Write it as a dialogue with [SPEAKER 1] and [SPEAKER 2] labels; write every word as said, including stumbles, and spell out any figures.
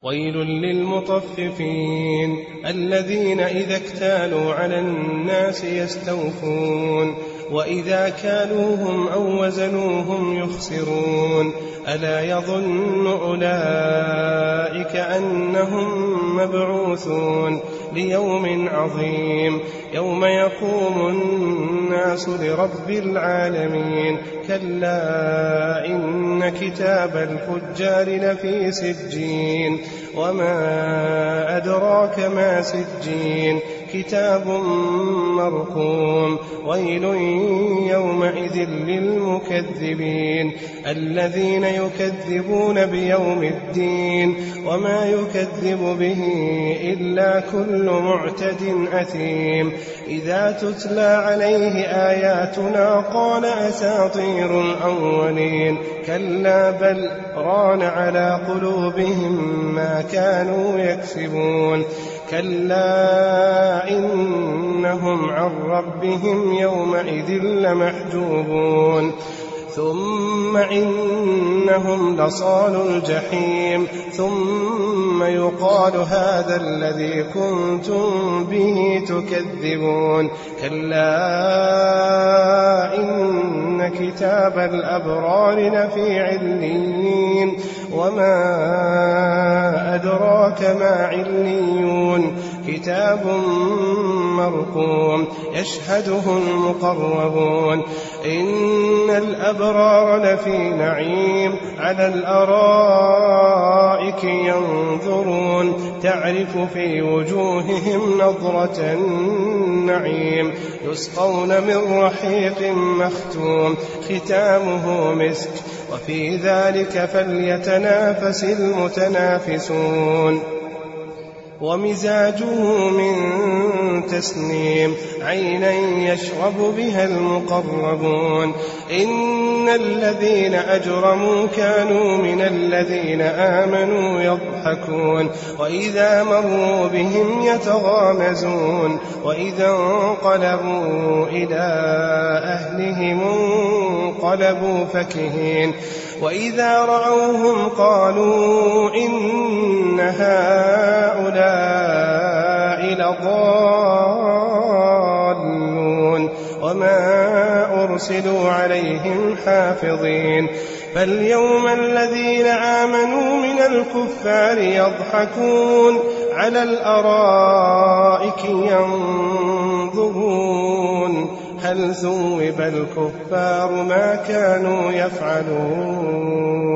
[SPEAKER 1] ويل للمطففين الذين إذا اكتالوا على الناس يستوفون وإذا كالوهم أو وزنوهم يخسرون ألا يظن أولئك أنهم مبعوثون ليوم عظيم يوم يقوم الناس لرب العالمين كلا إن كتاب الفجار لفي سجين وما أدراك ما سجين كتاب مرقوم ويل يومئذ للمكذبين الذين يكذبون بيوم الدين وما يكذب به إلا كل معتد أثيم إذا تتلى عليه آياتنا قال أساطير الأولين كلا بل ران على قلوبهم ما كانوا يكسبون كلا إنهم عن ربهم يومئذ لمحجوبون ثم إنهم لصالوا الجحيم ثم يقال هذا الذي كنتم به تكذبون كلا إن كتاب الأبرار لفي عليين وما أدراك ما عليون كتاب مرقوم يشهده المقربون إن الأبرار لفي نعيم على الأرائك ينظرون تعرف في وجوههم نظرة النعيم يسقون من رحيق مختوم ختامه مسك وفي ذلك فليتنافس المتنافسون ومزاجه من تسنيم عينا يشرب بها المقربون إن الذين أجرموا كانوا من الذين آمنوا يضحكون وإذا مروا بهم يتغامزون وإذا انقلبوا إلى أهلهم انقلبوا فكهين وإذا رأوهم قالوا إن هؤلاء لضالون وما أرسلوا عليهم حافظين فاليوم الذين آمنوا من الكفار يضحكون على الأرائك ينظرون هل ثوب الكفار ما كانوا يفعلون